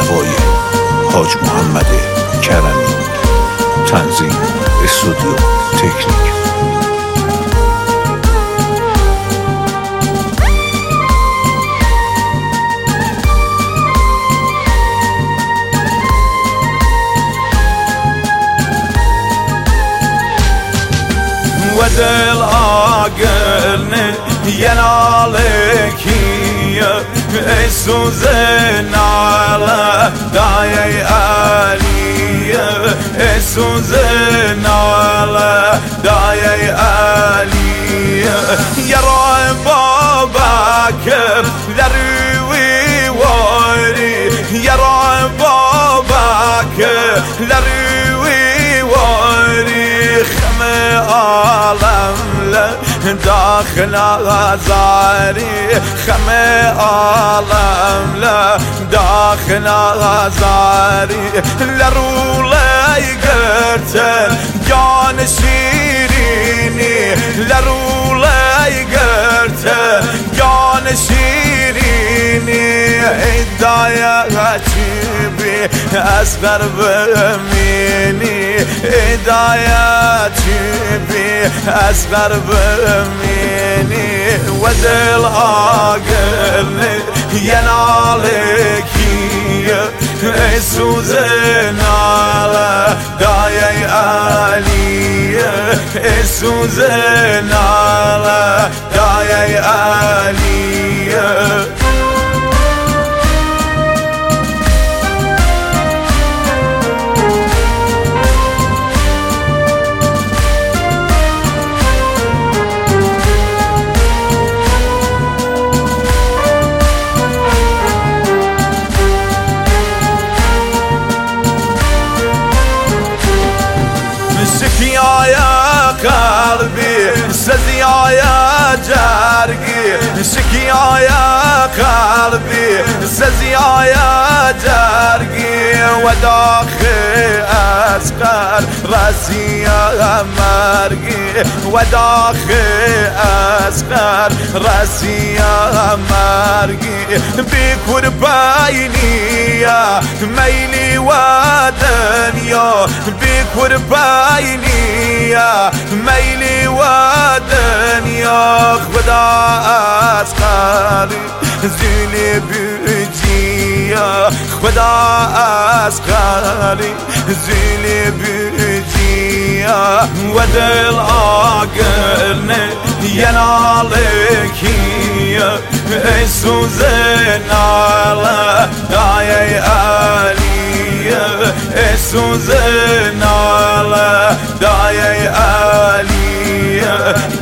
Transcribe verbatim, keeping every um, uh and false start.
نوای حاج محمد کرمی. تنظیم استودیو تکنیک. ودل عاقلني ينالك السوزن على داعي آلية السوزن على داعي آلية يا رب بابك لروي واري يا رب بابك لروي واري خم عالم داخل غزاري خم عالم لا داخل غزاري لرولاي قرتل جان شيريني لرولاي قرتل جان شيريني هدايا غتبي أصغر بميني هدايا تبي أصغر بميني ودل عاقلني ينالك السوزن على داعي آلية السوزن على داعي آلية يا قلبي سزي يا جارقي شكي يا قلبي سزي يا جارقي وداخي أسقر راسي يا مرقي وداخي أسقر راسي يا مرقي بكور بايني يا ميلي ودنيا بكور بايني يا ميلي ودنيا خدا أسقري زيني بجيا خدا أسقري زيني بجيا ودل عاقلني ينالك السوزن على داعي آلية السوزن على داعي آلية